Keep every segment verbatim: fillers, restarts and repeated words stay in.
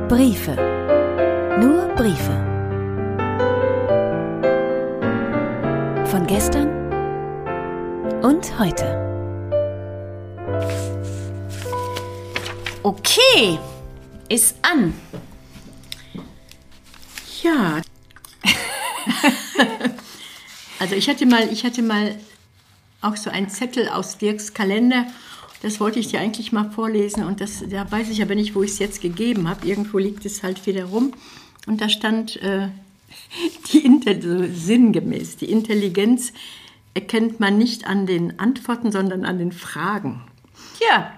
Briefe. Nur Briefe. Von gestern und heute. Okay, ist an. Ja. Also ich hatte mal, ich hatte mal auch so einen Zettel aus Dirks Kalender. Das wollte ich dir eigentlich mal vorlesen und das, da weiß ich aber nicht, wo ich es jetzt gegeben habe. Irgendwo liegt es halt wieder rum. Und da stand äh, die Inter- so sinngemäß, die Intelligenz erkennt man nicht an den Antworten, sondern an den Fragen. Ja,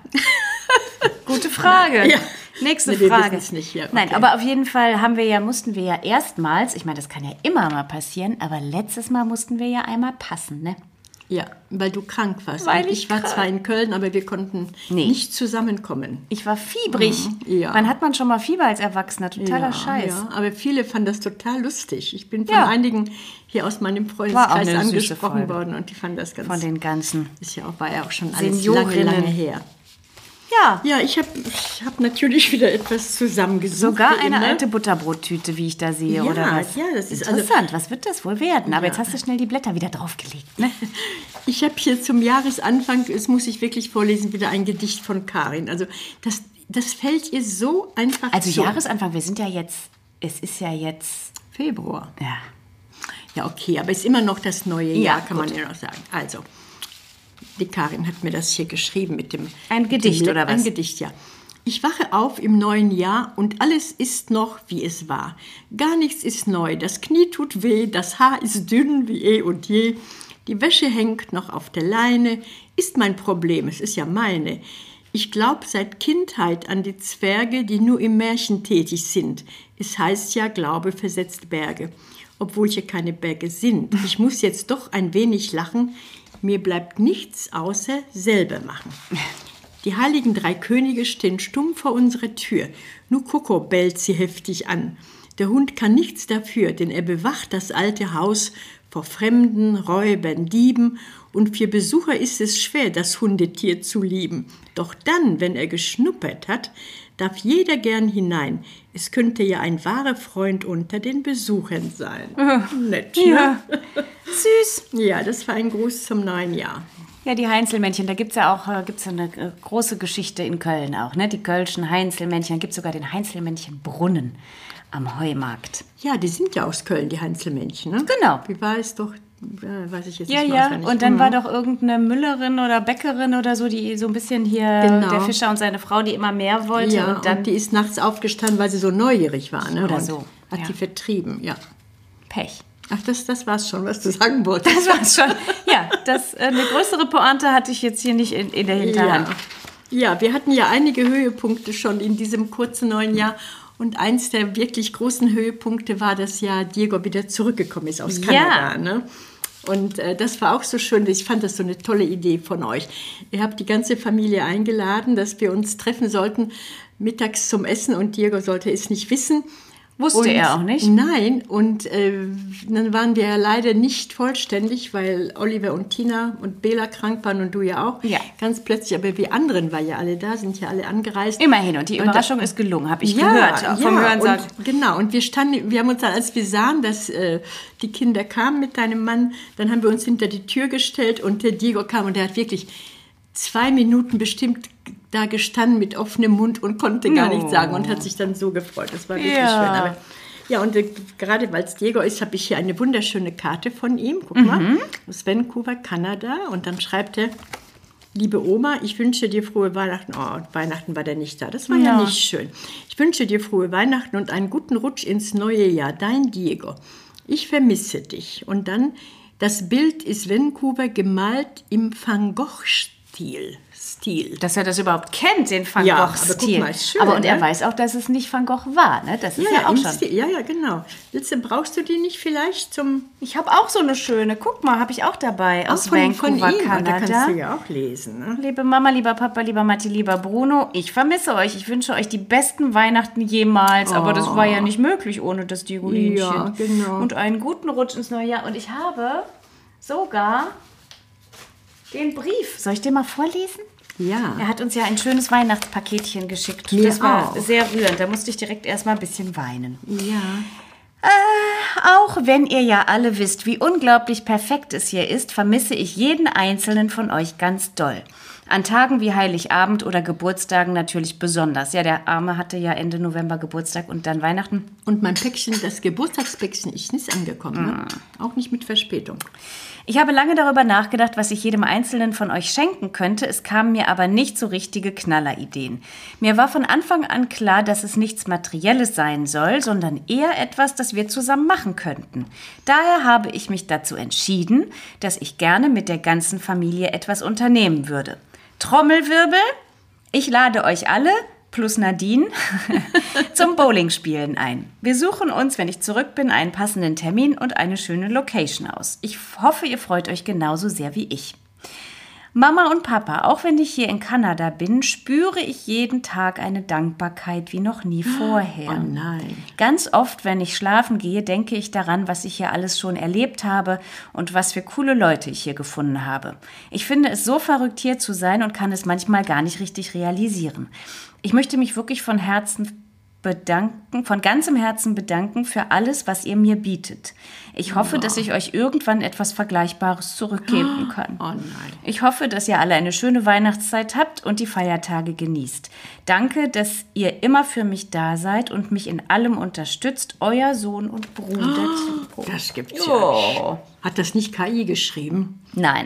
gute Frage. Ja. Nächste Nee, wir Frage. wissen's nicht, ja, okay. Nein, aber auf jeden Fall haben wir ja, mussten wir ja erstmals, ich meine, das kann ja immer mal passieren, aber letztes Mal mussten wir ja einmal passen, ne? Ja, weil du krank warst. Weil und ich ich war krank. zwar in Köln, aber wir konnten Nee. nicht zusammenkommen. Ich war fiebrig. Mhm, ja. Wann hat man schon mal Fieber als Erwachsener? Totaler ja, Scheiß. Ja, aber viele fanden das total lustig. Ich bin von Ja. einigen hier aus meinem War auch Freundeskreis eine süße angesprochen Folge. worden und die fanden das ganz. Von den ganzen. Ist ja auch, war ja auch schon alles Seniorinnen. lange, lange her. Ja, Ja, ich habe ich hab natürlich wieder etwas zusammengesucht. sogar wie eine immer. alte Butterbrottüte, wie ich da sehe, Ja, oder was? ja, das ist also- interessant. Was wird das wohl werden? Aber Ja. jetzt hast du schnell die Blätter wieder draufgelegt, ne? Ich habe hier zum Jahresanfang, das muss ich wirklich vorlesen, wieder ein Gedicht von Karin. Also das, das fällt ihr so einfach Also zu. Jahresanfang, wir sind ja jetzt, es ist ja jetzt, Februar. ja. Ja, okay, aber ist immer noch das neue Ja, Jahr, kann gut. man ja noch sagen. Also, die Karin hat mir das hier geschrieben mit dem... Ein mit Gedicht, dem, oder was? Ein Gedicht, ja. Ich wache auf im neuen Jahr und alles ist noch, wie es war. Gar nichts ist neu, das Knie tut weh, das Haar ist dünn wie eh und je. Die Wäsche hängt noch auf der Leine, ist mein Problem, es ist ja meine. Ich glaub seit Kindheit an die Zwerge, die nur im Märchen tätig sind. Es heißt ja, Glaube versetzt Berge, obwohl hier keine Berge sind. Ich muss jetzt doch ein wenig lachen, mir bleibt nichts außer selber machen. Die heiligen drei Könige stehen stumm vor unserer Tür. Nur Coco bellt sie heftig an. Der Hund kann nichts dafür, denn er bewacht das alte Haus vor Fremden, Räubern, Dieben. Und für Besucher ist es schwer, das Hundetier zu lieben. Doch dann, wenn er geschnuppert hat, darf jeder gern hinein. Es könnte ja ein wahrer Freund unter den Besuchern sein. Nett, Ja. ne? Süß. Ja, das war ein Gruß zum neuen Jahr. Ja, die Heinzelmännchen, da gibt es ja auch äh, gibt's ja eine äh, große Geschichte in Köln auch, ne? Die Kölschen Heinzelmännchen, da gibt es sogar den Heinzelmännchenbrunnen am Heumarkt. Ja, die sind ja aus Köln, die Heinzelmännchen, ne? Genau. Wie war es doch? Ja, weiß ich jetzt Ja, nicht mehr ja, auswendig. und dann Mhm. war doch irgendeine Müllerin oder Bäckerin oder so, die so ein bisschen hier, Genau. der Fischer und seine Frau, die immer mehr wollte. Ja, und dann und die ist nachts aufgestanden, weil sie so neugierig war, ne? Oder und so, Hat ja. die vertrieben, ja. Pech. Ach, das, das war's schon, was du sagen wolltest. Das war's schon. Ja, das, äh, eine größere Pointe hatte ich jetzt hier nicht in, in der Hinterhand. Ja. ja, wir hatten ja einige Höhepunkte schon in diesem kurzen neuen Jahr. Und eins der wirklich großen Höhepunkte war, dass ja Diego wieder zurückgekommen ist aus Kanada. Ja. Ne? Und äh, das war auch so schön. Ich fand das so eine tolle Idee von euch. Ihr habt die ganze Familie eingeladen, dass wir uns treffen sollten mittags zum Essen. Und Diego sollte es nicht wissen. Wusste Und er auch nicht? Nein, und äh, dann waren wir ja leider nicht vollständig, weil Oliver und Tina und Bela krank waren und du ja auch. Ja. Ganz plötzlich, aber wir anderen waren ja alle da, sind ja alle angereist. Immerhin, und die Und Überraschung da- ist gelungen, habe ich ja, gehört. Vom ja, Hörensagen. und, genau, und wir standen, wir haben uns dann, als wir sahen, dass äh, die Kinder kamen mit deinem Mann, dann haben wir uns hinter die Tür gestellt und der Diego kam und der hat wirklich zwei Minuten bestimmt da gestanden mit offenem Mund und konnte gar No. nichts sagen und hat sich dann so gefreut. Das war wirklich Ja. schön. Aber, ja, und äh, gerade weil es Diego ist, habe ich hier eine wunderschöne Karte von ihm. Guck mal, aus Vancouver, Kanada. Und dann schreibt er, liebe Oma, ich wünsche dir frohe Weihnachten. Oh, und Weihnachten war der nicht da. Das war ja, Ja. nicht schön. Ich wünsche dir frohe Weihnachten und einen guten Rutsch ins neue Jahr. Dein Diego. Ich vermisse dich. Und dann, das Bild ist Vancouver gemalt im Van Gogh-Stil. Stil. Dass er das überhaupt kennt, den Van Ja, aber Gogh-Stil. guck mal, ist schön, aber und er ne? weiß auch, dass es nicht Van Gogh war, ne? Das ist ja, auch im schon. Stil. Ja, ja, genau. Willst du, brauchst du die nicht vielleicht zum... Ich habe auch so eine schöne, guck mal, habe ich auch dabei, aus von, Vancouver, von ihm. Und da Kanada. kannst du ja auch lesen. Ne? Liebe Mama, lieber Papa, lieber Matti, lieber Bruno, ich vermisse euch. Ich wünsche euch die besten Weihnachten jemals. Aber das war ja nicht möglich ohne das Diegolinchen. Ja, genau. Und einen guten Rutsch ins neue Jahr. Und ich habe sogar den Brief. Soll ich den mal vorlesen? Ja. Er hat uns ja ein schönes Weihnachtspaketchen geschickt. Mir Das war auch. sehr rührend. Da musste ich direkt erstmal ein bisschen weinen. Ja. Auch wenn ihr ja alle wisst, wie unglaublich perfekt es hier ist, vermisse ich jeden einzelnen von euch ganz doll. An Tagen wie Heiligabend oder Geburtstagen natürlich besonders. Ja, der Arme hatte ja Ende November Geburtstag und dann Weihnachten. Und mein Päckchen, das Geburtstagspäckchen, ist nicht angekommen. Ne? Auch nicht mit Verspätung. Ich habe lange darüber nachgedacht, was ich jedem Einzelnen von euch schenken könnte. Es kamen mir aber nicht so richtige Knallerideen. Mir war von Anfang an klar, dass es nichts Materielles sein soll, sondern eher etwas, das wir zusammen machen könnten. Daher habe ich mich dazu entschieden, dass ich gerne mit der ganzen Familie etwas unternehmen würde. Trommelwirbel, ich lade euch alle, plus Nadine, zum Bowlingspielen ein. Wir suchen uns, wenn ich zurück bin, einen passenden Termin und eine schöne Location aus. Ich hoffe, ihr freut euch genauso sehr wie ich. Mama und Papa, auch wenn ich hier in Kanada bin, spüre ich jeden Tag eine Dankbarkeit wie noch nie vorher. Oh nein. Ganz oft, wenn ich schlafen gehe, denke ich daran, was ich hier alles schon erlebt habe und was für coole Leute ich hier gefunden habe. Ich finde es so verrückt, hier zu sein und kann es manchmal gar nicht richtig realisieren. Ich möchte mich wirklich von Herzen bedanken, von ganzem Herzen bedanken für alles, was ihr mir bietet. Ich hoffe, Oh. dass ich euch irgendwann etwas Vergleichbares zurückgeben kann. Oh nein. Ich hoffe, dass ihr alle eine schöne Weihnachtszeit habt und die Feiertage genießt. Danke, dass ihr immer für mich da seid und mich in allem unterstützt. Euer Sohn und Bruder Timo. Das gibt's ja nicht. Hat das nicht K I geschrieben? Nein.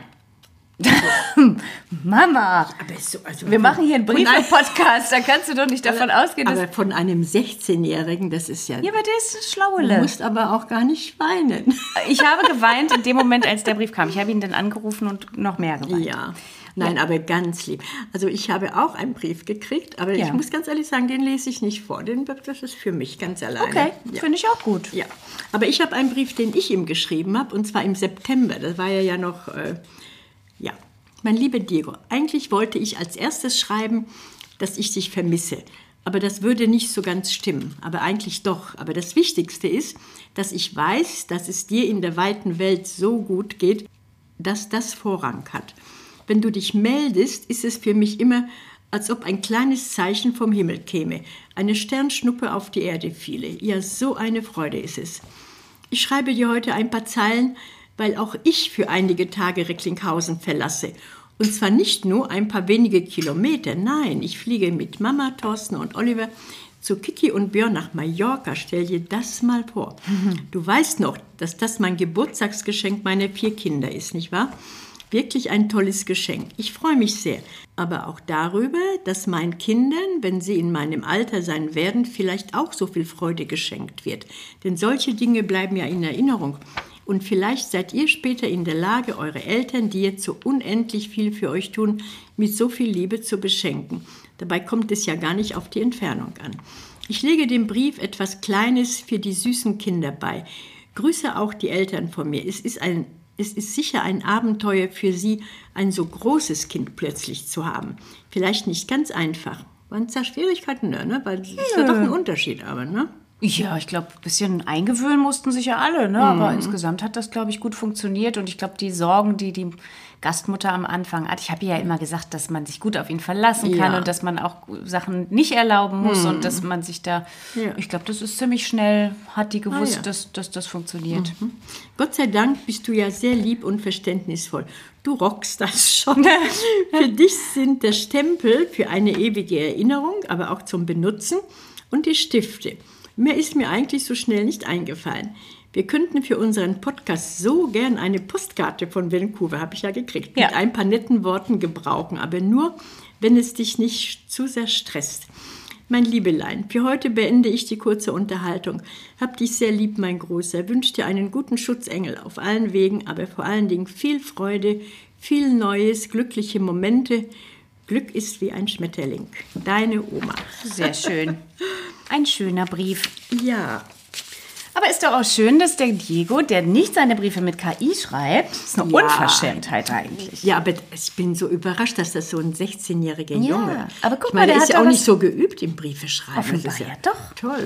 Mama, Aber so, also wir machen hier einen von einem- Briefe-Podcast, da kannst du doch nicht davon ausgehen, dass... Aber von einem sechzehnjährigen, das ist ja... Ja, aber der ist ein Du Schlauele. musst aber auch gar nicht weinen. Ich habe geweint in dem Moment, als der Brief kam. Ich habe ihn dann angerufen und noch mehr geweint. Ja, nein, aber ganz lieb. Also ich habe auch einen Brief gekriegt, aber Ja. ich muss ganz ehrlich sagen, den lese ich nicht vor. Den, das ist für mich ganz alleine. Okay, Ja. finde ich auch gut. Ja, aber ich habe einen Brief, den ich ihm geschrieben habe, und zwar im September. Das war ja ja noch, äh, ja. Mein lieber Diego, eigentlich wollte ich als erstes schreiben, dass ich dich vermisse. Aber das würde nicht so ganz stimmen. Aber eigentlich doch. Aber das Wichtigste ist, dass ich weiß, dass es dir in der weiten Welt so gut geht, dass das Vorrang hat. Wenn du dich meldest, ist es für mich immer, als ob ein kleines Zeichen vom Himmel käme. Eine Sternschnuppe auf die Erde fiele. Ja, so eine Freude ist es. Ich schreibe dir heute ein paar Zeilen, weil auch ich für einige Tage Recklinghausen verlasse. Und zwar nicht nur ein paar wenige Kilometer, nein, ich fliege mit Mama, Thorsten und Oliver zu Kiki und Björn nach Mallorca. Stell dir das mal vor. Du weißt noch, dass das mein Geburtstagsgeschenk meiner vier Kinder ist, nicht wahr? Wirklich ein tolles Geschenk. Ich freue mich sehr. Aber auch darüber, dass meinen Kindern, wenn sie in meinem Alter sein werden, vielleicht auch so viel Freude geschenkt wird. Denn solche Dinge bleiben ja in Erinnerung. Und vielleicht seid ihr später in der Lage, eure Eltern, die jetzt so unendlich viel für euch tun, mit so viel Liebe zu beschenken. Dabei kommt es ja gar nicht auf die Entfernung an. Ich lege dem Brief etwas Kleines für die süßen Kinder bei. Grüße auch die Eltern von mir. Es ist ein Es ist sicher ein Abenteuer für Sie, ein so großes Kind plötzlich zu haben. Vielleicht nicht ganz einfach. Waren es da Schwierigkeiten? Ne? Weil es ist ja doch ein Unterschied, aber, ne? Ja, ich glaube, ein bisschen eingewöhnen mussten sich ja alle, ne? Aber insgesamt hat das, glaube ich, gut funktioniert. Und ich glaube, die Sorgen, die die Gastmutter am Anfang hat, ich habe ihr ja immer gesagt, dass man sich gut auf ihn verlassen kann Ja. und dass man auch Sachen nicht erlauben muss und dass man sich da, Ja. ich glaube, das ist ziemlich schnell, hat die gewusst, Ah, ja. dass, dass das funktioniert. Gott sei Dank bist du ja sehr lieb und verständnisvoll. Du rockst das schon. Für dich sind der Stempel für eine ewige Erinnerung, aber auch zum Benutzen und die Stifte. Mehr ist mir eigentlich so schnell nicht eingefallen. Wir könnten für unseren Podcast so gern eine Postkarte von Vancouver, habe ich ja gekriegt, Ja. mit ein paar netten Worten gebrauchen, aber nur, wenn es dich nicht zu sehr stresst. Mein Liebelein, für heute beende ich die kurze Unterhaltung. Hab dich sehr lieb, mein Großer. Wünsch dir einen guten Schutzengel auf allen Wegen, aber vor allen Dingen viel Freude, viel Neues, glückliche Momente. Glück ist wie ein Schmetterling. Deine Oma. Sehr schön. Ein schöner Brief. Ja, Aber ist doch auch schön, dass der Diego, der nicht seine Briefe mit K I schreibt, ist eine Ja. Unverschämtheit eigentlich. ja, aber ich bin so überrascht, dass das so ein sechzehnjähriger Ja, Junge. aber guck ich meine, mal, der er hat ist ja da auch was- nicht so geübt im Briefe schreiben. Offenbar Das ist ja doch. Toll.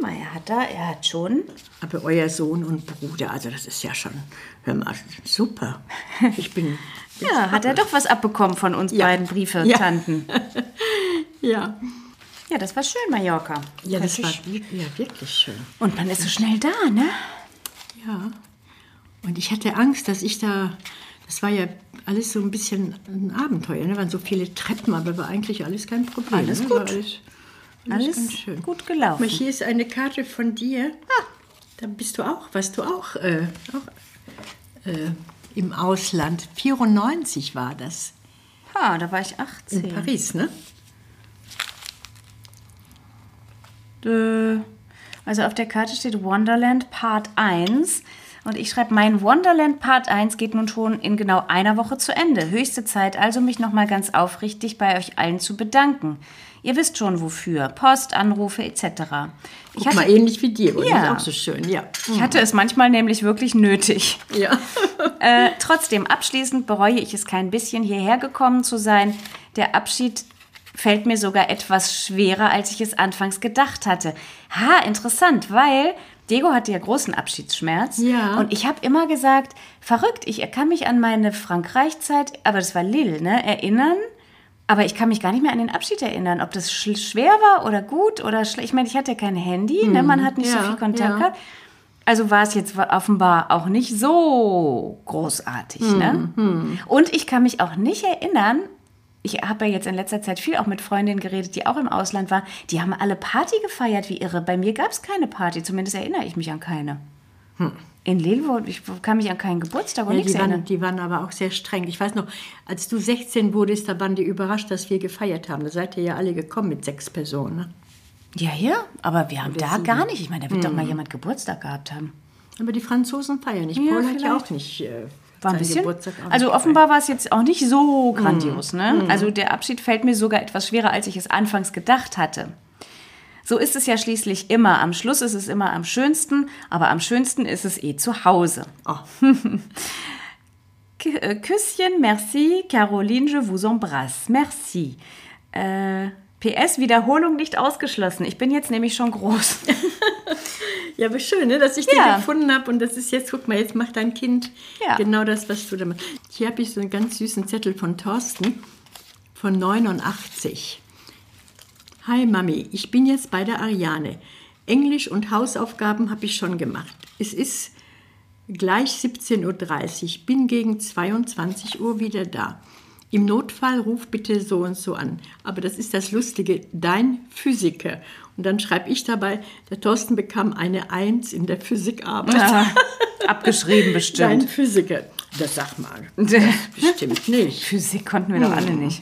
mal, er hat da, er hat schon... Aber euer Sohn und Bruder, also das ist ja schon, hör mal, super. Ich bin... Ja, hat er doch was abbekommen von uns Ja. beiden Briefe-Tanten. Ja. ja. Ja, das war schön, Mallorca. Ja, das war Könnte ich- wir- ja, wirklich schön. Und man ist so schnell da, ne? Ja. Und ich hatte Angst, dass ich da, das war ja alles so ein bisschen ein Abenteuer, ne? Waren so viele Treppen, aber war eigentlich alles kein Problem. Alles ne? gut. War alles, alles, Alles ganz schön. gut gelaufen. Guck mal, hier ist eine Karte von dir. Ah, da bist du auch, warst du auch, äh, auch äh, im Ausland. vierundneunzig war das. Ha, da war ich In achtzehn. Paris, ne? Äh, Also auf der Karte steht Wonderland Part eins. Und ich schreibe, mein Wonderland Part eins geht nun schon in genau einer Woche zu Ende. Höchste Zeit also, mich nochmal ganz aufrichtig bei euch allen zu bedanken. Ihr wisst schon wofür. Post, Anrufe et cetera. Ich Guck mal, hatte, ähnlich wie dir, oder? Ja. Ist auch so schön, ja. ich hatte es manchmal nämlich wirklich nötig. Ja. Äh, trotzdem, abschließend bereue ich es kein bisschen, hierher gekommen zu sein. Der Abschied fällt mir sogar etwas schwerer, als ich es anfangs gedacht hatte. Ha, interessant, weil Diego hatte ja großen Abschiedsschmerz. Ja. Und ich habe immer gesagt, verrückt, ich kann mich an meine Frankreich-Zeit, aber das war Lille, ne, erinnern. Aber ich kann mich gar nicht mehr an den Abschied erinnern, ob das sch- schwer war oder gut oder schlecht. Ich meine, ich hatte ja kein Handy, ne, man hat nicht so ja, viel Kontakt ja. gehabt. Also war es jetzt offenbar auch nicht so großartig. Ne? Und ich kann mich auch nicht erinnern, ich habe ja jetzt in letzter Zeit viel auch mit Freundinnen geredet, die auch im Ausland waren, die haben alle Party gefeiert wie irre. Bei mir gab es keine Party, zumindest erinnere ich mich an keine. In Lille, wo- ich kann mich an keinen Geburtstag und Ja, nichts die, waren, erinnern. die waren aber auch sehr streng. Ich weiß noch, als du sechzehn wurdest, da waren die überrascht, dass wir gefeiert haben. Da seid ihr ja alle gekommen mit sechs Personen. Ne? Ja, ja, aber wir haben da sieben. gar nicht. Ich meine, da wird doch mal jemand Geburtstag gehabt haben. Aber die Franzosen feiern nicht. Ja, Paul hat ja vielleicht. auch nicht äh, War ein seinen bisschen. Geburtstag auch Also nicht offenbar war es jetzt auch nicht so grandios. Ne? Also der Abschied fällt mir sogar etwas schwerer, als ich es anfangs gedacht hatte. So ist es ja schließlich immer. Am Schluss ist es immer am schönsten, aber am schönsten ist es eh zu Hause. gefeiert. K- äh, Küsschen, merci, Caroline, je vous embrasse. Merci. Äh, P S, Wiederholung nicht ausgeschlossen. Ich bin jetzt nämlich schon groß. Oh. Ja, aber schön, ne, dass ich den Ja. gefunden habe. Und das ist jetzt, guck mal, jetzt macht dein Kind Ja. genau das, was du da machst. Hier habe ich so einen ganz süßen Zettel von Thorsten von neunundachtzig. Hi Mami, ich bin jetzt bei der Ariane. Englisch und Hausaufgaben habe ich schon gemacht. Es ist gleich siebzehn Uhr dreißig, bin gegen zweiundzwanzig Uhr wieder da. Im Notfall ruf bitte so und so an. Aber das ist das Lustige, dein Physiker. Und dann schreibe ich dabei, der Thorsten bekam eine Eins in der Physikarbeit. Ja, abgeschrieben Dein bestimmt. Physiker. Das sag mal. Bestimmt nicht. Physik konnten wir doch alle nicht.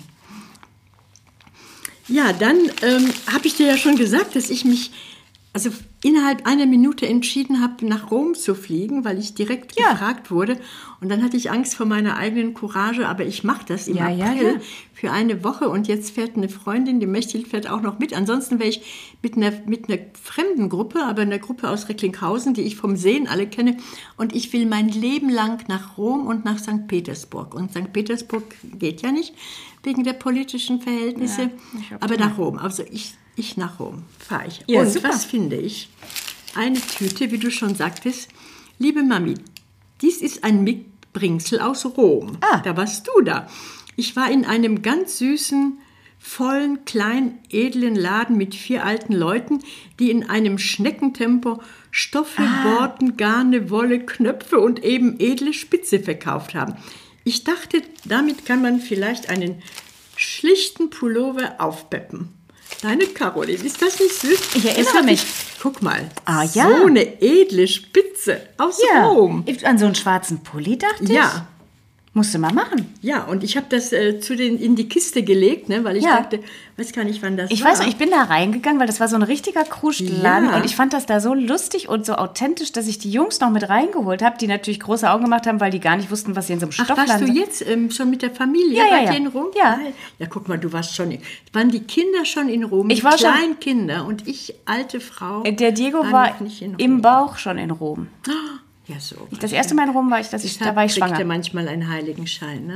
Ja, dann ähm, habe ich dir ja schon gesagt, dass ich mich also innerhalb einer Minute entschieden habe, nach Rom zu fliegen, weil ich direkt Ja. gefragt wurde. Und dann hatte ich Angst vor meiner eigenen Courage, aber ich mache das im Ja, ja, April ja. für eine Woche. Und jetzt fährt eine Freundin, die Mechthild fährt auch noch mit. Ansonsten wäre ich mit einer, mit einer fremden Gruppe, aber einer Gruppe aus Recklinghausen, die ich vom Sehen alle kenne. Und ich will mein Leben lang nach Rom und nach Sankt Petersburg. Und Sankt Petersburg geht ja nicht wegen der politischen Verhältnisse, Ja, ich hab aber gedacht. nach Rom. Also ich, ich nach Rom fahre ich. Ja, und super. was finde ich? Eine Tüte, wie du schon sagtest. Liebe Mami, dies ist ein Mitbringsel aus Rom. Ah. Da warst du da. Ich war in einem ganz süßen, vollen, kleinen, edlen Laden mit vier alten Leuten, die in einem Schneckentempo Stoffe, Ah. Borten, Garne, Wolle, Knöpfe und eben edle Spitze verkauft haben. Ich dachte, damit kann man vielleicht einen schlichten Pullover aufpeppen. Deine Caroline, ist das nicht süß? Ich erinnere Das hab mich. Ich, guck mal, Ah, ja. so eine edle Spitze aus Ja, Rom. an so einen schwarzen Pulli dachte ich. Ja, Musste mal machen. ja, und ich habe das äh, zu den, in die Kiste gelegt, ne, weil ich Ja. dachte, weiß gar nicht, wann das Ich war. weiß noch, ich bin da reingegangen, weil das war so ein richtiger Kruschladen Ja. und ich fand das da so lustig und so authentisch, dass ich die Jungs noch mit reingeholt habe, die natürlich große Augen gemacht haben, weil die gar nicht wussten, was sie in so einem Ach, Stoffladen warst du sind. jetzt ähm, schon mit der Familie Ja, ja, bei ja. denen rum? Ja. Ja, guck mal, du warst schon, waren die Kinder schon in Rom? Ich die war schon- kleinen Kinder und ich, alte Frau. Der Diego war war noch nicht in Rom. im Bauch schon in Rom. Ja, so. Das erste Mal in Rom war ich, dass ich, da war ich Kriegt er schwanger. manchmal einen Heiligenschein, ne?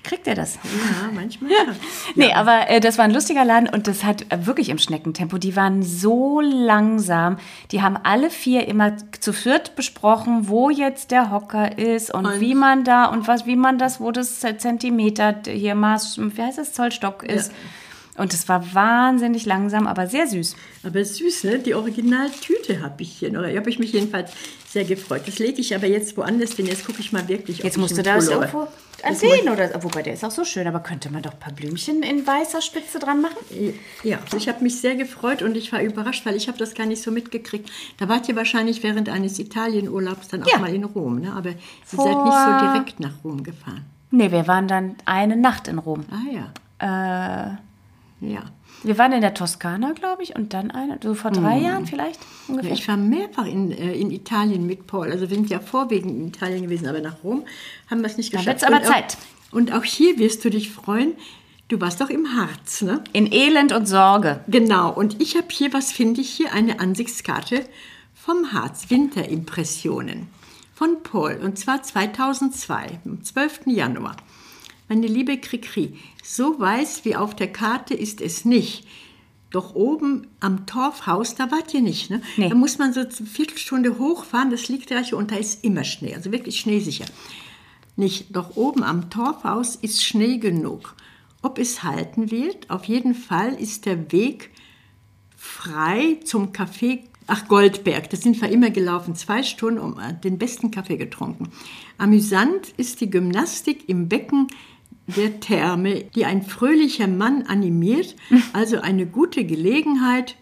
Kriegt er das? Ja, manchmal. Ja. Ja. Nee, aber äh, das war ein lustiger Laden und das hat äh, wirklich im Schneckentempo. Die waren so langsam. Die haben alle vier immer zu viert besprochen, wo jetzt der Hocker ist und, und wie man da und was, wie man das, wo das Zentimeter hier Maß, wie heißt das, Zollstock ist. Ja. Und es war wahnsinnig langsam, aber sehr süß. Aber süß, ne? Die Originaltüte habe ich hier noch. Da habe ich mich jedenfalls sehr gefreut. Das lege ich aber jetzt woanders, denn jetzt gucke ich mal wirklich. Jetzt musst du da irgendwo ansehen, oder? Wobei, der ist auch so schön. Aber könnte man doch ein paar Blümchen in weißer Spitze dran machen? Ja, also ich habe mich sehr gefreut und ich war überrascht, weil ich habe das gar nicht so mitgekriegt. Da wart ihr wahrscheinlich während eines Italienurlaubs dann auch ja. mal in Rom, ne? Aber ihr Vor... seid nicht so direkt nach Rom gefahren. Nee, wir waren dann eine Nacht in Rom. Ah ja. Äh... Ja. Wir waren in der Toskana, glaube ich, und dann eine, so vor drei mm. Jahren vielleicht ungefähr. Ja, ich war mehrfach in, äh, in Italien mit Paul. Also wir sind ja vorwiegend in Italien gewesen, aber nach Rom haben wir es nicht geschafft. Da wird es aber Zeit. Auch, und auch hier wirst du dich freuen. Du warst doch im Harz, ne? In Elend und Sorge. Genau. Und ich habe hier, was finde ich hier? Eine Ansichtskarte vom Harz. Winterimpressionen von Paul. Und zwar zweitausendzwei, am zwölften Januar. Meine liebe Krikri, so weiß wie auf der Karte ist es nicht. Doch oben am Torfhaus, da wart ihr nicht, ne? Nee. Da muss man so eine Viertelstunde hochfahren, das liegt gleich und da ist immer Schnee, also wirklich schneesicher. Nicht, doch oben am Torfhaus ist Schnee genug. Ob es halten wird, auf jeden Fall ist der Weg frei zum Café, ach Goldberg, da sind wir immer gelaufen, zwei Stunden, um den besten Kaffee getrunken. Amüsant ist die Gymnastik im Becken der Therme, die ein fröhlicher Mann animiert, also eine gute Gelegenheit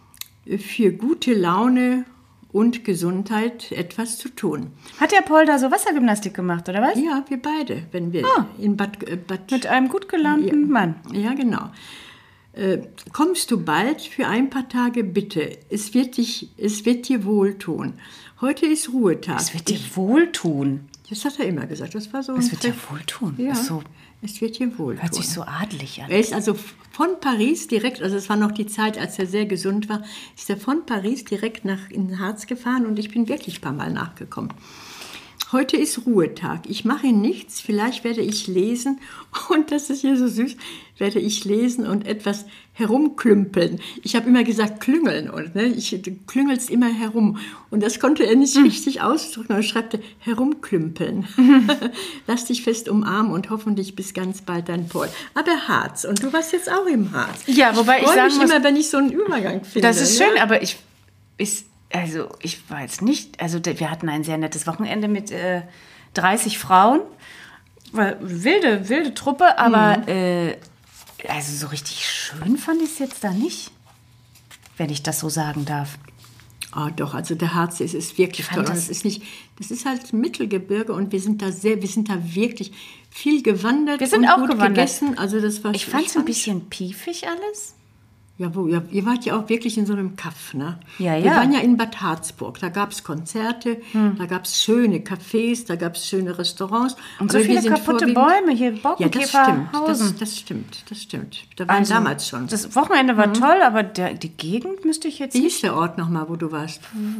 für gute Laune und Gesundheit etwas zu tun. Hat der Paul da so Wassergymnastik gemacht, oder was? Ja, wir beide, wenn wir ah, in Bad, äh, Bad... Mit einem gut gelaunten ja, Mann. Ja, genau. Äh, kommst du bald für ein paar Tage, bitte. Es wird, dich, es wird dir wohltun. Heute ist Ruhetag. Es wird dir wohltun. Das hat er immer gesagt. Das war so. Es wird dir wohltun. Ja, so, es wird dir wohltun. Hört sich so adelig an. Er ist also von Paris direkt, also es war noch die Zeit, als er sehr gesund war, ist er von Paris direkt nach in den Harz gefahren und ich bin wirklich ein paar Mal nachgekommen. Heute ist Ruhetag. Ich mache nichts. Vielleicht werde ich lesen. Und das ist hier so süß. Werde ich lesen und etwas herumklümpeln. Ich habe immer gesagt klüngeln. Und, ne, ich, du klüngelst immer herum. Und das konnte er nicht hm. richtig ausdrücken. Und er schreibte herumklümpeln. Lass dich fest umarmen und hoffentlich bis ganz bald dein Paul. Aber Harz. Und du warst jetzt auch im Harz. Ja, wobei ich, ich freue sagen mich muss, immer, wenn ich so einen Übergang finde. Das ist schön, ja? aber ich... ich Also ich war jetzt nicht, also wir hatten ein sehr nettes Wochenende mit äh, dreißig Frauen, war wilde, wilde Truppe, aber mhm. äh, also so richtig schön fand ich es jetzt da nicht, wenn ich das so sagen darf. Oh, doch, also der Harz ist, ist wirklich toll. Das, das ist nicht, das ist halt Mittelgebirge und wir sind da sehr, wir sind da wirklich viel gewandert. Wir sind und auch gut gewandert. Gegessen. Also das war, ich fand es ein bisschen piefig alles. Ja, wo, ja, ihr wart ja auch wirklich in so einem Kaff, ne? Ja, ja. Wir waren ja in Bad Harzburg, da gab es Konzerte, hm. da gab es schöne Cafés, da gab es schöne Restaurants. Und so viele kaputte Bäume hier, Borkenkäferhausen. Ja, das stimmt, das, das stimmt, das stimmt. Da waren also, damals schon. Das Wochenende war mhm. toll, aber der, die Gegend müsste ich jetzt Wie nicht... hieß der Ort nochmal, wo du warst?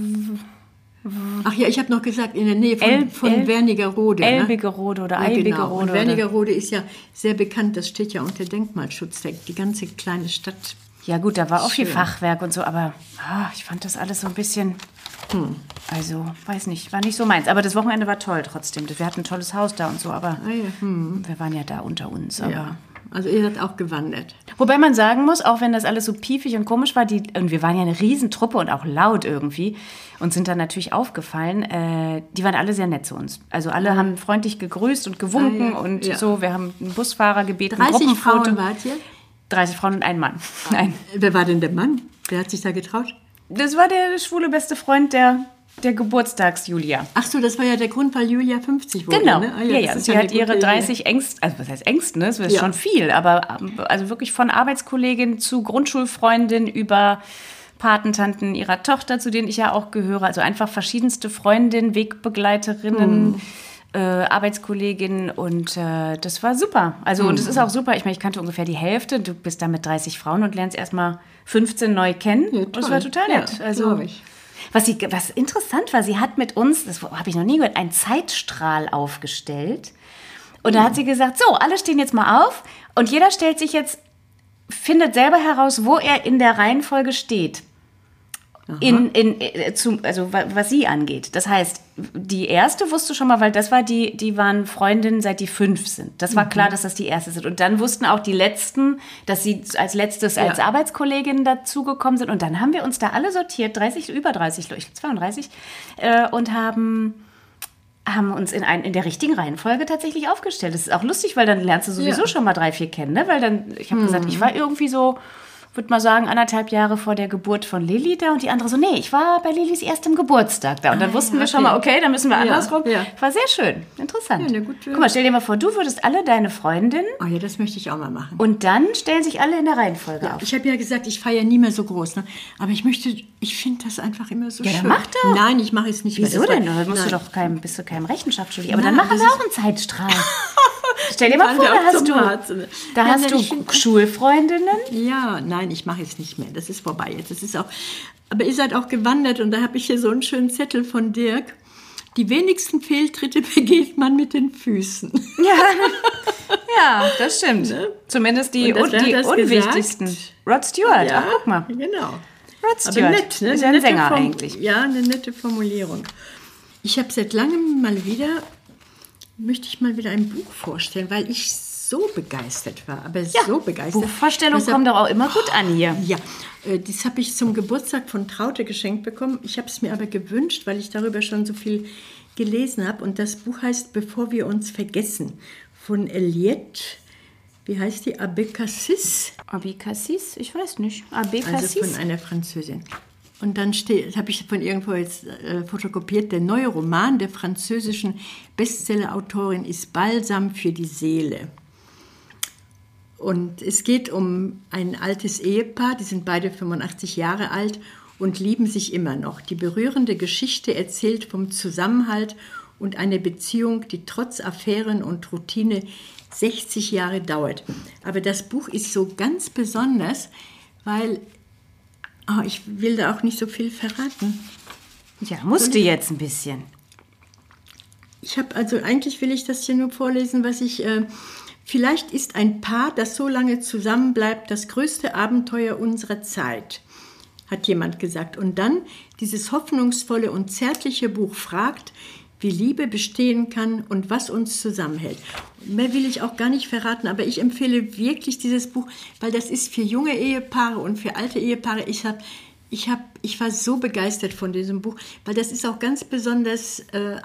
Ach ja, ich habe noch gesagt, in der Nähe von, El, von El, Wernigerode. Elbigerode oder ja, Eibigerode. Genau. Und Wernigerode ist ja sehr bekannt, das steht ja unter Denkmalschutz, die ganze kleine Stadt. Ja gut, da war auch viel Fachwerk und so, aber ah, ich fand das alles so ein bisschen, hm. also weiß nicht, war nicht so meins. Aber das Wochenende war toll trotzdem. Wir hatten ein tolles Haus da und so, aber ah, ja. hm. wir waren ja da unter uns. Aber ja. Also ihr seid auch gewandert. Wobei man sagen muss, auch wenn das alles so piefig und komisch war, die, und wir waren ja eine Riesentruppe und auch laut irgendwie und sind dann natürlich aufgefallen, äh, die waren alle sehr nett zu uns. Also alle ah. haben freundlich gegrüßt und gewunken ah, ja. und ja. so. Wir haben einen Busfahrer gebeten, ein dreißig Gruppenfoto. Frauen wart ihr? dreißig Frauen und ein Mann. Nein. Wer war denn der Mann? Wer hat sich da getraut? Das war der schwule beste Freund der, der Geburtstags-Julia. Ach so, das war ja der Grund, weil Julia fünfzig wurde. Genau. Ne? Ah, ja, ja. ja. Sie ja hat ihre dreißig Ängste, also was heißt Ängste, ne? Das ist ja. schon viel, aber also wirklich von Arbeitskollegin zu Grundschulfreundin über Patentanten ihrer Tochter, zu denen ich ja auch gehöre. Also einfach verschiedenste Freundinnen, Wegbegleiterinnen, hm. Äh, Arbeitskollegin und äh, das war super. Also mhm. und es ist auch super. Ich meine, ich kannte ungefähr die Hälfte. Du bist da mit dreißig Frauen und lernst erstmal fünfzehn neu kennen. Ja, das war total nett. Ja, also ich. Was, sie, was interessant war, sie hat mit uns, das habe ich noch nie gehört, einen Zeitstrahl aufgestellt Und da hat sie gesagt, so, alle stehen jetzt mal auf und jeder stellt sich jetzt, findet selber heraus, wo er in der Reihenfolge steht. In, in, in, zu, also was sie angeht. Das heißt, die erste wusste schon mal, weil das war die, die waren Freundinnen, seit die fünf sind. Das war mhm. klar, dass das die erste sind. Und dann wussten auch die letzten, dass sie als letztes ja. als Arbeitskolleginnen dazugekommen sind. Und dann haben wir uns da alle sortiert, dreißig, über dreißig, ich glaube zweiunddreißig, äh, und haben... haben uns in, ein, in der richtigen Reihenfolge tatsächlich aufgestellt. Das ist auch lustig, weil dann lernst du sowieso ja. schon mal drei, vier kennen, ne? Weil dann, ich habe mhm. gesagt, ich war irgendwie so, würde mal sagen, anderthalb Jahre vor der Geburt von Lilly da und die andere so, nee, ich war bei Lillys erstem Geburtstag da. Und dann ah, wussten ja, wir schon mal, okay, dann müssen wir andersrum. Ja, ja. War sehr schön, interessant. Ja, gute... Guck mal, stell dir mal vor, du würdest alle deine Freundinnen... Oh ja, das möchte ich auch mal machen. Und dann stellen sich alle in der Reihenfolge ja, auf. Ich habe ja gesagt, ich feiere nie mehr so groß, ne? Aber ich möchte, ich finde das einfach immer so ja, schön. Ja, dann mach doch. Nein, ich mache es nicht Wieso mehr. Wieso denn? Da musst du doch keinem, bist du keinem Rechenschaftsstudie. Aber nein, dann machen wir auch einen Zeitstrahl. Stell dir mal vor, da hast du, Herzen. da ja, hast du find, Schulfreundinnen. Ja, nein, ich mache es nicht mehr. Das ist vorbei jetzt. Das ist auch, aber ihr seid auch gewandert und da habe ich hier so einen schönen Zettel von Dirk. Die wenigsten Fehltritte begeht man mit den Füßen. Ja, ja das stimmt. Ne? Zumindest die, un, die unwichtigsten. Gesagt? Rod Stewart, ja, ach, guck mal. Genau. Rod Stewart, aber nett, ne? Ist ja ein Sänger Form- eigentlich. Ja, eine nette Formulierung. Ich habe seit langem mal wieder... möchte ich mal wieder ein Buch vorstellen, weil ich so begeistert war, aber ja, so begeistert. Buchvorstellung also, kommt doch auch immer gut an hier. Ja, das habe ich zum Geburtstag von Traute geschenkt bekommen. Ich habe es mir aber gewünscht, weil ich darüber schon so viel gelesen habe. Und das Buch heißt Bevor wir uns vergessen, von Eliette, wie heißt die, Abécassis? Abécassis? Ich weiß nicht. Abécassis? Also von einer Französin. Und dann habe ich von irgendwo jetzt äh, fotokopiert, der neue Roman der französischen Bestsellerautorin ist Balsam für die Seele. Und es geht um ein altes Ehepaar, die sind beide fünfundachtzig Jahre alt und lieben sich immer noch. Die berührende Geschichte erzählt vom Zusammenhalt und einer Beziehung, die trotz Affären und Routine sechzig Jahre dauert. Aber das Buch ist so ganz besonders, weil... Oh, ich will da auch nicht so viel verraten. Ja, musst du jetzt ein bisschen. Ich habe also, eigentlich will ich das hier nur vorlesen, was ich, äh, vielleicht ist ein Paar, das so lange zusammenbleibt, das größte Abenteuer unserer Zeit, hat jemand gesagt. Und dann dieses hoffnungsvolle und zärtliche Buch fragt, wie Liebe bestehen kann und was uns zusammenhält. Mehr will ich auch gar nicht verraten, aber ich empfehle wirklich dieses Buch, weil das ist für junge Ehepaare und für alte Ehepaare. Ich, hab, ich, hab, ich war so begeistert von diesem Buch, weil das ist auch ganz besonders, äh,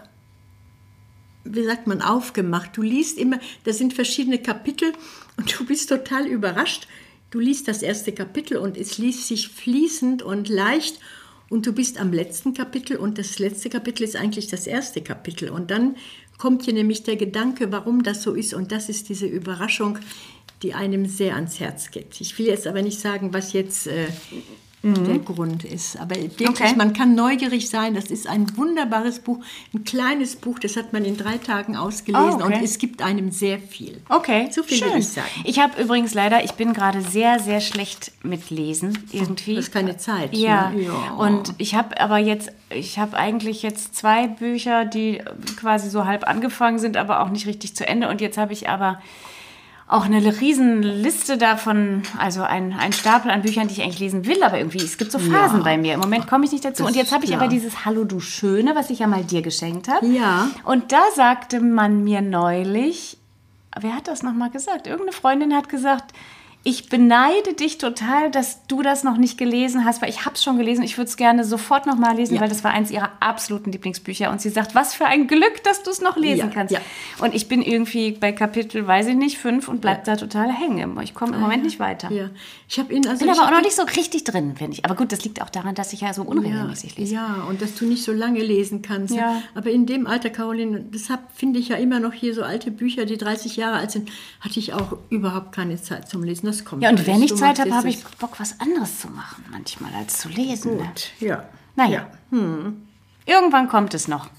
wie sagt man, aufgemacht. Du liest immer, da sind verschiedene Kapitel und du bist total überrascht. Du liest das erste Kapitel und es liest sich fließend und leicht. Und du bist am letzten Kapitel und das letzte Kapitel ist eigentlich das erste Kapitel. Und dann kommt hier nämlich der Gedanke, warum das so ist. Und das ist diese Überraschung, die einem sehr ans Herz geht. Ich will jetzt aber nicht sagen, was jetzt äh, mhm. der Grund ist. Aber wirklich, okay. Man kann neugierig sein. Das ist ein wunderbares Buch, ein kleines Buch, das hat man in drei Tagen ausgelesen. Oh, okay. Und es gibt einem sehr viel. Okay, so viel schön. will ich sagen. Ich habe übrigens leider, ich bin gerade sehr, sehr schlecht mit Lesen irgendwie. Du hast keine Zeit. Ja, ne? ja. Und ich habe aber jetzt, ich habe eigentlich jetzt zwei Bücher, die quasi so halb angefangen sind, aber auch nicht richtig zu Ende. Und jetzt habe ich aber auch eine riesen Liste davon, also ein, ein Stapel an Büchern, die ich eigentlich lesen will, aber irgendwie, es gibt so Phasen ja. bei mir. Im Moment komme ich nicht dazu. Und jetzt habe ich aber dieses Hallo du Schöne, was ich ja mal dir geschenkt habe. Ja. Und da sagte man mir neulich, wer hat das nochmal gesagt? Irgendeine Freundin hat gesagt, ich beneide dich total, dass du das noch nicht gelesen hast, weil ich habe es schon gelesen. Ich würde es gerne sofort noch mal lesen, ja. weil das war eins ihrer absoluten Lieblingsbücher. Und sie sagt, was für ein Glück, dass du es noch lesen ja, kannst. Ja. Und ich bin irgendwie bei Kapitel, weiß ich nicht, fünf und bleib ja. da total hängen. Ich komme im ah, Moment ja. nicht weiter. Ja. Ich habe ihn also bin aber auch noch nicht so richtig drin, finde ich. Aber gut, das liegt auch daran, dass ich ja so unregelmäßig ja, lese. Ja, und dass du nicht so lange lesen kannst. Ja. Aber in dem Alter, Caroline, deshalb finde ich ja immer noch hier so alte Bücher, die dreißig Jahre alt sind, hatte ich auch überhaupt keine Zeit zum Lesen. Das kommt. Ja, und wenn ich Zeit habe, habe ich Bock, was anderes zu machen, manchmal, als zu lesen. Gut, ne? ja. Naja, ja. Hm. Irgendwann kommt es noch.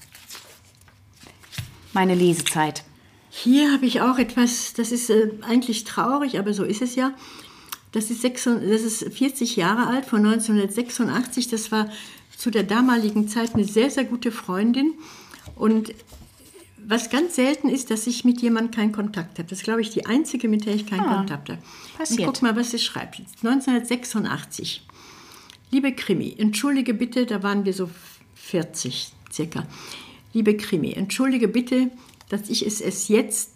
Meine Lesezeit. Hier habe ich auch etwas, das ist äh, eigentlich traurig, aber so ist es ja. Das ist, sechs, das ist vierzig Jahre alt, von neunzehnhundertsechsundachtzig. Das war zu der damaligen Zeit eine sehr, sehr gute Freundin. Und was ganz selten ist, dass ich mit jemandem keinen Kontakt habe. Das ist, glaube ich, die einzige, mit der ich keinen Ah, Kontakt habe. passiert. Und guck mal, was sie schreibt. neunzehnhundertsechsundachtzig. Liebe Krimi, entschuldige bitte, da waren wir so vierzig circa. Liebe Krimi, entschuldige bitte, dass ich es es jetzt...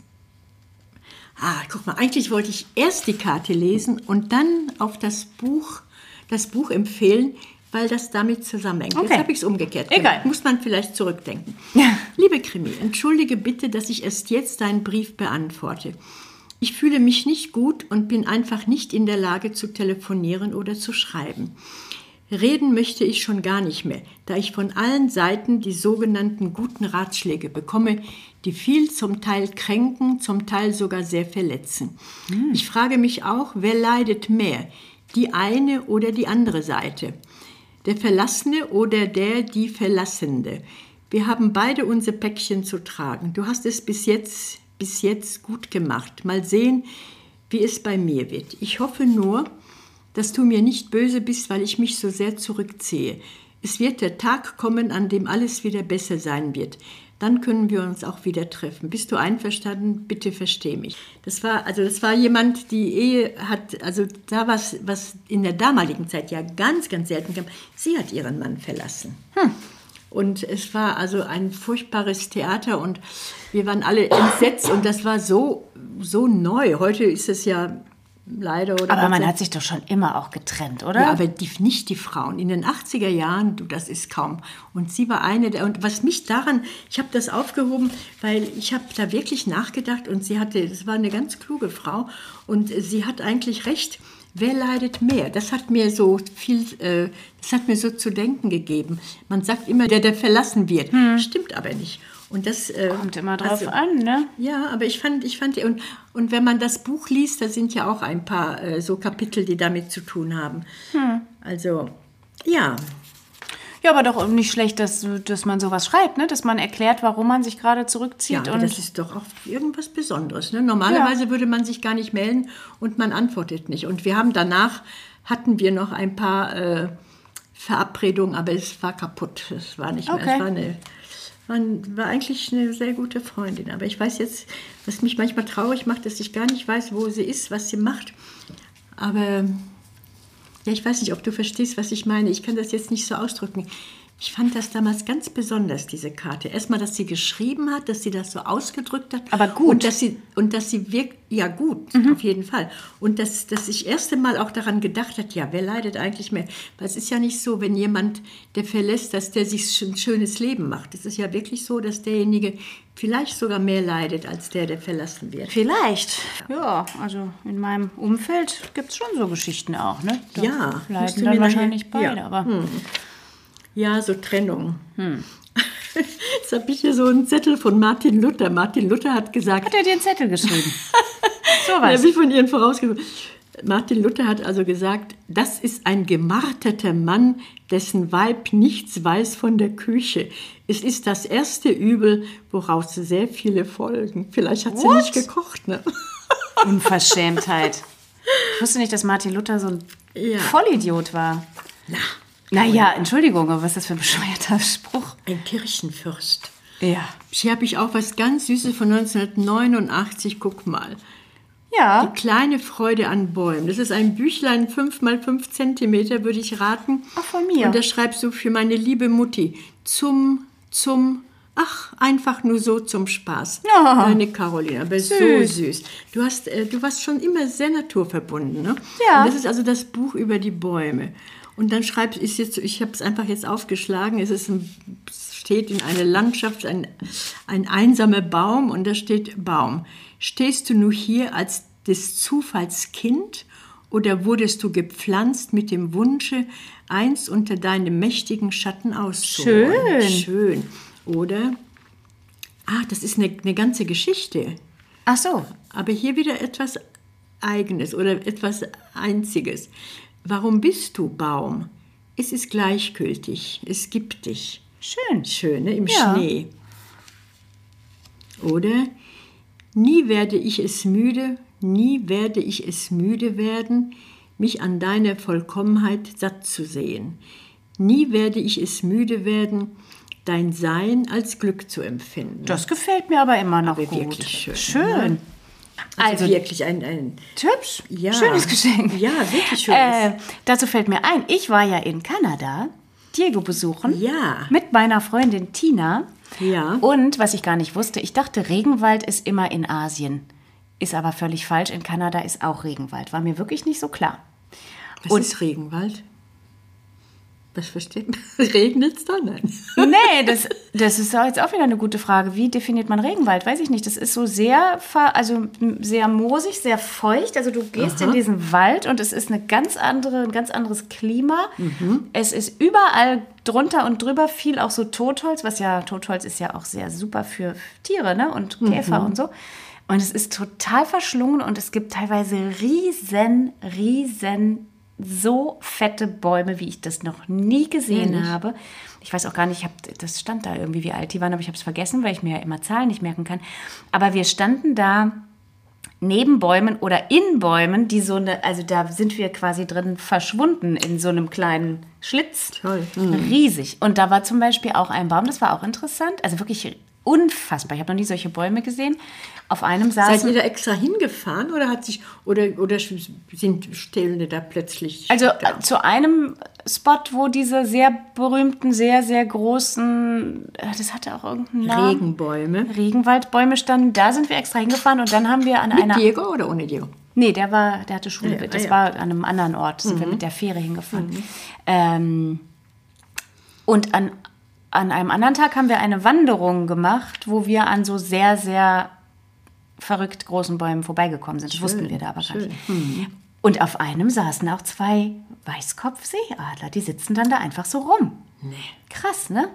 Ah, guck mal, eigentlich wollte ich erst die Karte lesen und dann auf das Buch, das Buch empfehlen, weil das damit zusammenhängt. Okay. Jetzt habe ich es umgekehrt. Egal. Muss man vielleicht zurückdenken. Ja. Liebe Krimi, entschuldige bitte, dass ich erst jetzt deinen Brief beantworte. Ich fühle mich nicht gut und bin einfach nicht in der Lage zu telefonieren oder zu schreiben. Reden möchte ich schon gar nicht mehr, da ich von allen Seiten die sogenannten guten Ratschläge bekomme, die viel zum Teil kränken, zum Teil sogar sehr verletzen. Hm. Ich frage mich auch, wer leidet mehr, die eine oder die andere Seite? Der Verlassene oder der, die Verlassende? Wir haben beide unser Päckchen zu tragen. Du hast es bis jetzt, bis jetzt gut gemacht. Mal sehen, wie es bei mir wird. Ich hoffe nur, dass du mir nicht böse bist, weil ich mich so sehr zurückziehe. Es wird der Tag kommen, an dem alles wieder besser sein wird. Dann können wir uns auch wieder treffen. Bist du einverstanden? Bitte versteh mich. Das war, also das war jemand, die Ehe hat, also da was, was in der damaligen Zeit ja ganz, ganz selten kam. Sie hat ihren Mann verlassen. Hm. Und es war also ein furchtbares Theater und wir waren alle entsetzt und das war so, so neu. Heute ist es ja leider. Oder Aber man was- hat sich doch schon immer auch getrennt, oder? Ja, aber die, nicht die Frauen. In den achtziger Jahren, du, das ist kaum. Und sie war eine der, und was mich daran, ich habe das aufgehoben, weil ich habe da wirklich nachgedacht und sie hatte, das war eine ganz kluge Frau und sie hat eigentlich recht, wer leidet mehr? Das hat mir so viel, äh, das hat mir so zu denken gegeben. Man sagt immer, der, der verlassen wird. Stimmt aber nicht. Und das äh, Kommt immer drauf also, an, ne? ja, aber ich fand, ich fand, und, und wenn man das Buch liest, da sind ja auch ein paar äh, so Kapitel, die damit zu tun haben. Hm. Also, ja, Ja, aber doch nicht schlecht, dass, dass man sowas schreibt, ne? Dass man erklärt, warum man sich gerade zurückzieht. ja, aber und das ist doch auch irgendwas Besonderes. Ne? Normalerweise Ja. würde man sich gar nicht melden und man antwortet nicht. Und wir haben danach, hatten wir noch ein paar äh, Verabredungen, aber es war kaputt. Es war nicht mehr, Okay. es war eine... Man war eigentlich eine sehr gute Freundin, aber ich weiß jetzt, was mich manchmal traurig macht, dass ich gar nicht weiß, wo sie ist, was sie macht. Aber ja, ich weiß nicht, ob du verstehst, was ich meine. Ich kann das jetzt nicht so ausdrücken. Ich fand das damals ganz besonders, diese Karte. Erstmal, dass sie geschrieben hat, dass sie das so ausgedrückt hat. Aber gut. Und dass sie, und dass sie wirkt, ja gut, auf jeden Fall. Und dass, dass ich erst einmal auch daran gedacht hat, ja, wer leidet eigentlich mehr? Weil es ist ja nicht so, wenn jemand, der verlässt, dass der sich ein schönes Leben macht. Es ist ja wirklich so, dass derjenige vielleicht sogar mehr leidet, als der, der verlassen wird. Vielleicht. Ja, also in meinem Umfeld gibt es schon so Geschichten auch, ne? Da Ja, musst leiden du dann mir wahrscheinlich nachher- beide, ja. aber... Ja, so Trennung. Jetzt habe ich hier so einen Zettel von Martin Luther. Martin Luther hat gesagt, Hat er dir einen Zettel geschrieben? so ja, was. wie von Ihren vorausgegangen. Martin Luther hat also gesagt, das ist ein gemarterter Mann, dessen Weib nichts weiß von der Küche. Es ist das erste Übel, woraus sehr viele folgen. Vielleicht hat sie What? nicht gekocht, ne? Unverschämtheit. Ich wusste nicht, dass Martin Luther so ein Ja. Vollidiot war. Na, Naja, Entschuldigung, aber was ist das für ein bescheuerter Spruch? ein Kirchenfürst. Ja. Hier habe ich auch was ganz Süßes von neunzehnhundertneunundachtzig. Guck mal. Ja. Die kleine Freude an Bäumen. Das ist ein Büchlein, fünf mal fünf Zentimeter, würde ich raten. Ach, von mir. Und da schreibst du für meine liebe Mutti. Zum, zum, ach, einfach nur so zum Spaß. Ja. Deine Caroline, aber so Süß. süß. Du, hast, äh, du warst schon immer sehr naturverbunden, ne? Ja. Und das ist also das Buch über die Bäume. Und dann schreibst ist jetzt, ich habe es einfach jetzt aufgeschlagen, es ist ein, es steht in einer Landschaft ein, ein einsamer Baum und da steht Baum. Stehst du nur hier als des Zufalls Kind oder wurdest du gepflanzt mit dem Wunsche, einst unter deinem mächtigen Schatten auszuholen? Schön. Schön. Oder, ah, das ist eine, eine ganze Geschichte. Ach so. Aber hier wieder etwas Eigenes oder etwas Einziges. Warum bist du Baum? Es ist gleichgültig. Es gibt dich. Schön. Schön, ne? Im Ja. Schnee. Oder nie werde ich es müde, nie werde ich es müde werden, mich an deiner Vollkommenheit satt zu sehen. Nie werde ich es müde werden, dein Sein als Glück zu empfinden. Das gefällt mir aber immer noch aber gut. Wirklich schön. Schön. Ne? Also, Also wirklich ein, ein hübsch. Ja. Schönes Geschenk. Ja, wirklich schön. Äh, dazu fällt mir ein, ich war ja in Kanada, Diego besuchen. Ja. Mit meiner Freundin Tina. Ja. Und was ich gar nicht wusste, ich dachte, Regenwald ist immer in Asien. Ist aber völlig falsch. In Kanada ist auch Regenwald. War mir wirklich nicht so klar. Was Und- ist Regenwald? Was versteht man? Regnet es da? Nein. Nee, das, das ist jetzt auch wieder eine gute Frage. Wie definiert man Regenwald? Weiß ich nicht. Das ist so sehr, ver- also sehr moosig, sehr feucht. Also du gehst Aha. in diesen Wald und es ist eine ganz andere, ein ganz anderes Klima. Mhm. Es ist überall drunter und drüber viel auch so Totholz, was ja, Totholz ist ja auch sehr super für Tiere, ne? Und Käfer Mhm. und so. Und es ist total verschlungen und es gibt teilweise riesen, riesen so fette Bäume, wie ich das noch nie gesehen Ehrlich? habe. Ich weiß auch gar nicht, ich hab, das stand da irgendwie, wie alt die waren, aber ich habe es vergessen, weil ich mir ja immer Zahlen nicht merken kann. Aber wir standen da neben Bäumen oder in Bäumen, die so eine, also da sind wir quasi drin verschwunden in so einem kleinen Schlitz. Toll. Riesig. Und da war zum Beispiel auch ein Baum, das war auch interessant, also wirklich unfassbar. Ich habe noch nie solche Bäume gesehen. Auf einem Seid saßen... ihr da extra hingefahren oder hat sich oder oder sind Stehende da plötzlich? Also da? äh, zu einem Spot, wo diese sehr berühmten, sehr, sehr großen, äh, das hatte auch irgendeinen Namen. Regenbäume. Regenwaldbäume standen, da sind wir extra hingefahren und dann haben wir an Mit einer... Diego oder ohne Diego? Nee, der war, der hatte Schule, Ah ja, das ah ja. war an einem anderen Ort, sind wir mit der Fähre hingefahren. Ähm, und an, an einem anderen Tag haben wir eine Wanderung gemacht, wo wir an so sehr, sehr verrückt großen Bäumen vorbeigekommen sind. Das wussten wir da aber gar schön. nicht. Und auf einem saßen auch zwei Weißkopfseeadler. Die sitzen dann da einfach so rum. Nee. Krass, ne?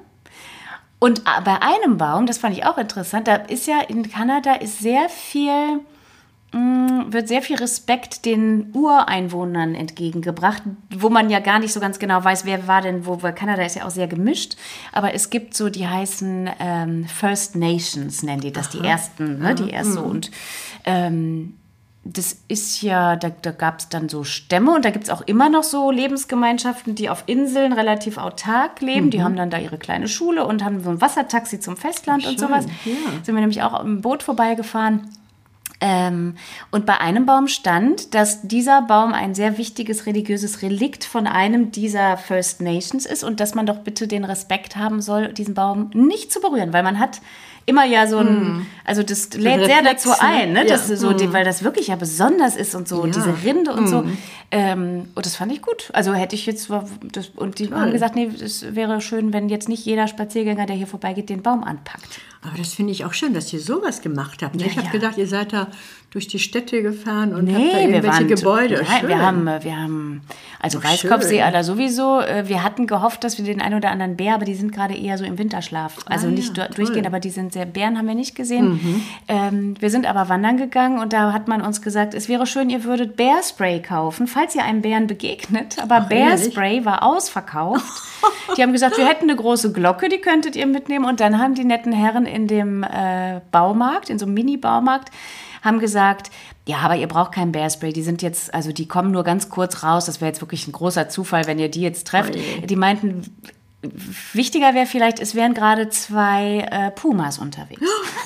Und äh, bei einem Baum, das fand ich auch interessant, da ist ja in Kanada ist sehr viel, mh, wird sehr viel Respekt den Ureinwohnern entgegengebracht, wo man ja gar nicht so ganz genau weiß, wer war denn wo, weil Kanada ist ja auch sehr gemischt, aber es gibt so, die heißen ähm, First Nations, nennen die das, die ersten, ne, die erst so und ähm, das ist ja, da, da gab es dann so Stämme und da gibt es auch immer noch so Lebensgemeinschaften, die auf Inseln relativ autark leben. Mhm. Die haben dann da ihre kleine Schule und haben so ein Wassertaxi zum Festland und Schön, sowas. ja. Sind wir nämlich auch im Boot vorbeigefahren. Ähm, und bei einem Baum stand, dass dieser Baum ein sehr wichtiges religiöses Relikt von einem dieser First Nations ist und dass man doch bitte den Respekt haben soll, diesen Baum nicht zu berühren, weil man hat immer ja so ein, also das lädt sehr Reflex, dazu ein, ne? ne? dass Ja. so, die, weil das wirklich ja besonders ist und so, Ja. diese Rinde und so. Ähm, und das fand ich gut. Also hätte ich jetzt, das, und die haben gesagt, nee, es wäre schön, wenn jetzt nicht jeder Spaziergänger, der hier vorbeigeht, den Baum anpackt. Aber das finde ich auch schön, dass ihr sowas gemacht habt. Ja, ich habe ja. gedacht, ihr seid da durch die Städte gefahren und Nee, habt da wir irgendwelche waren, Gebäude. Nein, Schön. wir haben, äh, wir haben, also Ach, Weißkopfseeadler sowieso. äh, Wir hatten gehofft, dass wir den einen oder anderen Bär, aber die sind gerade eher so im Winterschlaf. Also Ah, nicht ja, du- durchgehend, toll. aber die sind sehr, Bären haben wir nicht gesehen. Ähm, wir sind aber wandern gegangen und da hat man uns gesagt, es wäre schön, ihr würdet Bärspray kaufen, falls ihr einem Bären begegnet. Aber Bärspray war ausverkauft. Die haben gesagt, wir hätten eine große Glocke, die könntet ihr mitnehmen. Und dann haben die netten Herren in dem äh, Baumarkt, in so einem Mini-Baumarkt, haben gesagt, ja, aber ihr braucht keinen Bärspray. Die sind jetzt, also die kommen nur ganz kurz raus. Das wäre jetzt wirklich ein großer Zufall, wenn ihr die jetzt trefft. Oje. Die meinten, wichtiger wäre vielleicht, es wären gerade zwei äh, Pumas unterwegs.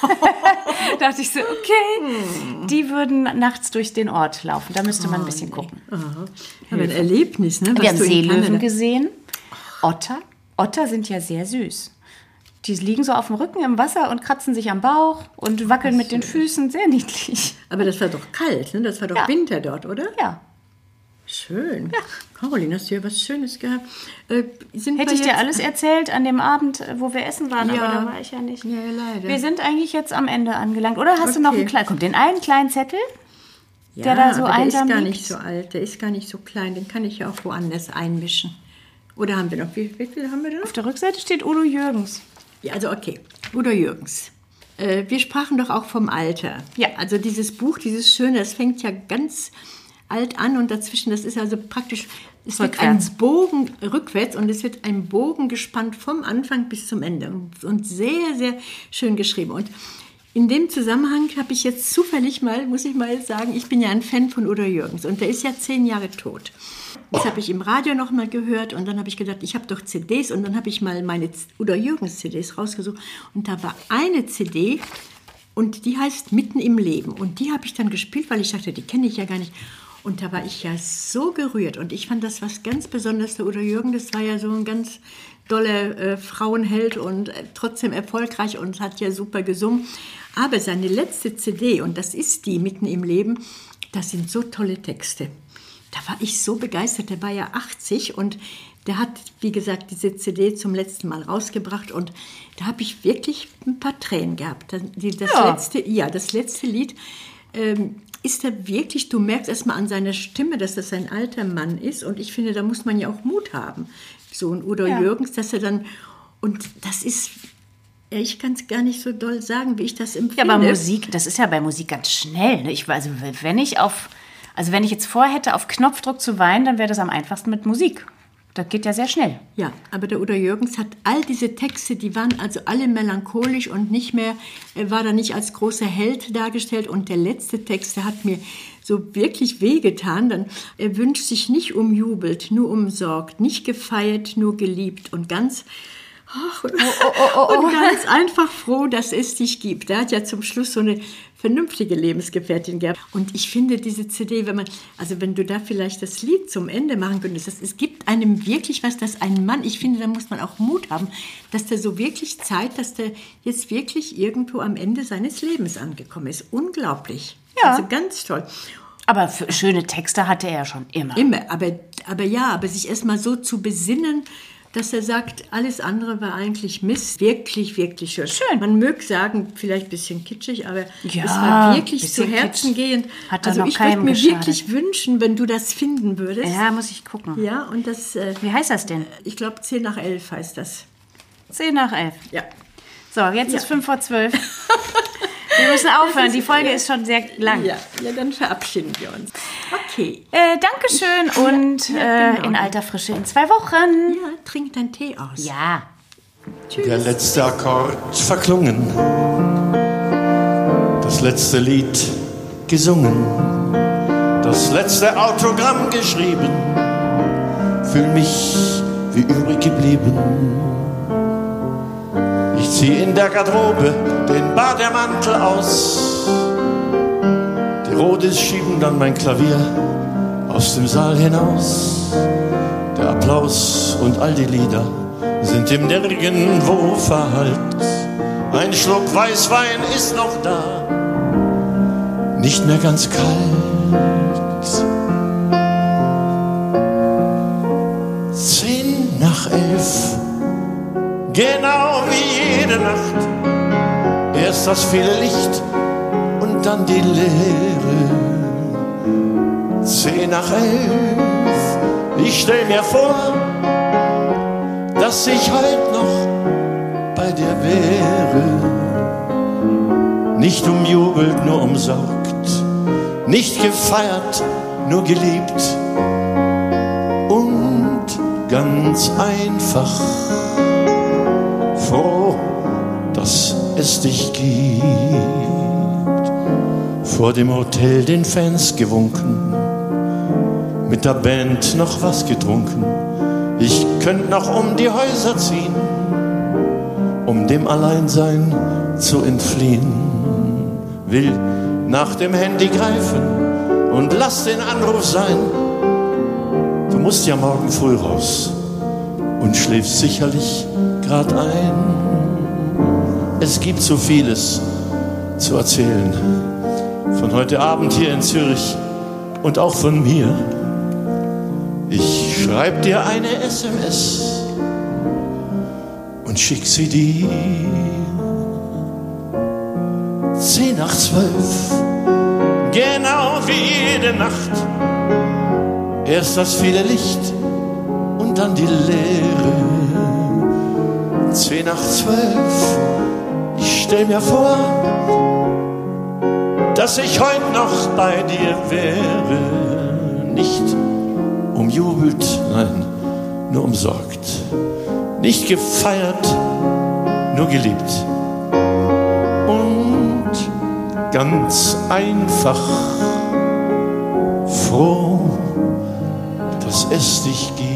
Da dachte ich so, okay, die würden nachts durch den Ort laufen. Da müsste man ein bisschen gucken. Aha. Aber ein Erlebnis, ne? Was Wir haben du in Seelöwen Kanada- gesehen. Otter. Otter sind ja sehr süß. Die liegen so auf dem Rücken im Wasser und kratzen sich am Bauch und wackeln mit den Füßen. Sehr niedlich. Aber das war doch kalt, ne? Das war doch Ja. Winter dort, oder? Ja. Schön. Caroline, hast du ja was Schönes gehabt. Äh, sind Hätte wir ich dir jetzt- alles erzählt an dem Abend, wo wir essen waren, Ja. aber da war ich ja nicht. Ja, leider. Wir sind eigentlich jetzt am Ende angelangt. Oder hast du noch Okay. einen kleinen, kommt den einen kleinen Zettel? ja, der da so aber der ist einsam gar liegt? nicht so alt, der ist gar nicht so klein, den kann ich ja auch woanders einmischen. Oder haben wir noch, wie, wie viel haben wir da noch? Auf der Rückseite steht Udo Jürgens. Ja, also okay, Udo Jürgens. Äh, wir sprachen doch auch vom Alter. Ja. Also dieses Buch, dieses Schöne, das fängt ja ganz alt an und dazwischen, das ist also praktisch, es wird Rückwärts. ein Bogen rückwärts und es wird ein Bogen gespannt vom Anfang bis zum Ende und, und sehr, sehr schön geschrieben. Und In dem Zusammenhang habe ich jetzt zufällig mal, muss ich mal sagen, ich bin ja ein Fan von Udo Jürgens und der ist ja zehn Jahre tot. Das habe ich im Radio noch mal gehört und dann habe ich gedacht, ich habe doch C Ds und dann habe ich mal meine Udo Jürgens C Ds rausgesucht und da war eine C D und die heißt Mitten im Leben und die habe ich dann gespielt, weil ich dachte, die kenne ich ja gar nicht. Und da war ich ja so gerührt und ich fand das was ganz Besonderes. Der Udo Jürgens, das war ja so ein ganz dolle äh, Frauenheld und äh, trotzdem erfolgreich und hat ja super gesungen. Aber seine letzte C D, und das ist die Mitten im Leben, das sind so tolle Texte. Da war ich so begeistert, der war ja achtzig und der hat, wie gesagt, diese C D zum letzten Mal rausgebracht und da habe ich wirklich ein paar Tränen gehabt. Das, das, ja. Letzte, ja, das letzte Lied ähm, ist er wirklich, du merkst erstmal an seiner Stimme, dass das ein alter Mann ist und ich finde, da muss man ja auch Mut haben. So ein Udo ja. Jürgens, dass er dann, und das ist, ich kann es gar nicht so doll sagen, wie ich das empfinde. Ja, aber Musik, das ist ja bei Musik ganz schnell. Ne? Ich, also wenn ich auf, also wenn ich jetzt vorhätte, auf Knopfdruck zu weinen, dann wäre das am einfachsten mit Musik. Das geht ja sehr schnell. Ja, aber der Udo Jürgens hat all diese Texte, die waren also alle melancholisch und nicht mehr, er war da nicht als großer Held dargestellt. Und der letzte Text, der hat mir so wirklich wehgetan. Dann, er wünscht sich nicht umjubelt, nur umsorgt, nicht gefeiert, nur geliebt und ganz... Ach, oh, oh, oh, oh. Und ganz einfach froh, dass es dich gibt. Der hat ja zum Schluss so eine vernünftige Lebensgefährtin gehabt. Und ich finde diese C D, wenn man, also wenn du da vielleicht das Lied zum Ende machen könntest, das, es gibt einem wirklich was, dass ein Mann, ich finde, da muss man auch Mut haben, dass der so wirklich zeigt, dass der jetzt wirklich irgendwo am Ende seines Lebens angekommen ist. Unglaublich. Ja. Also ganz toll. Aber für schöne Texte hatte er ja schon immer. Immer, aber, aber ja, aber sich erstmal so zu besinnen, dass er sagt, alles andere war eigentlich Mist. Wirklich, wirklich schön. Schön. Man möge sagen, vielleicht ein bisschen kitschig, aber ja, es war wirklich zu Herzen gehend. Hat er also noch ich würde mir geschadet. wirklich wünschen, wenn du das finden würdest. Ja, muss ich gucken. Ja, und das... Äh, Wie heißt das denn? Ich glaube, zehn nach elf heißt das. zehn nach elf. Ja. So, jetzt ja. ist fünf vor zwölf. Wir müssen aufhören, die Folge ist schon sehr lang. Ja, ja, dann verabschieden wir uns. Okay. Äh, Dankeschön und ja, ja, genau. äh, in alter Frische in zwei Wochen. Ja, trink deinen Tee aus. Ja. Tschüss. Der letzte Akkord verklungen, das letzte Lied gesungen, das letzte Autogramm geschrieben, fühl mich wie übrig geblieben. Ich zieh in der Garderobe den Bademantel aus. Die Rodis schieben dann mein Klavier aus dem Saal hinaus. Der Applaus und all die Lieder sind im Nirgendwo verhallt. Ein Schluck Weißwein ist noch da, nicht mehr ganz kalt. Zehn nach elf, genau wie jede Nacht. Erst das viele Licht und dann die Leere. Zehn nach elf, ich stell mir vor, dass ich heute noch bei dir wäre. Nicht umjubelt, nur umsorgt, nicht gefeiert, nur geliebt. Und ganz einfach froh, dass es dich gibt. Vor dem Hotel den Fans gewunken, mit der Band noch was getrunken. Ich könnte noch um die Häuser ziehen, um dem Alleinsein zu entfliehen. Will nach dem Handy greifen und lass den Anruf sein. Du musst ja morgen früh raus und schläfst sicherlich grad ein. Es gibt so vieles zu erzählen, von heute Abend hier in Zürich und auch von mir. Ich schreib dir eine S M S und schick sie dir. Zehn nach zwölf, genau wie jede Nacht. Erst das viele Licht und dann die Leere. Zehn nach zwölf, ich stell mir vor, dass ich heute noch bei dir wäre. Nicht umjubelt, nein, nur umsorgt. Nicht gefeiert, nur geliebt. Und ganz einfach froh, dass es dich gibt.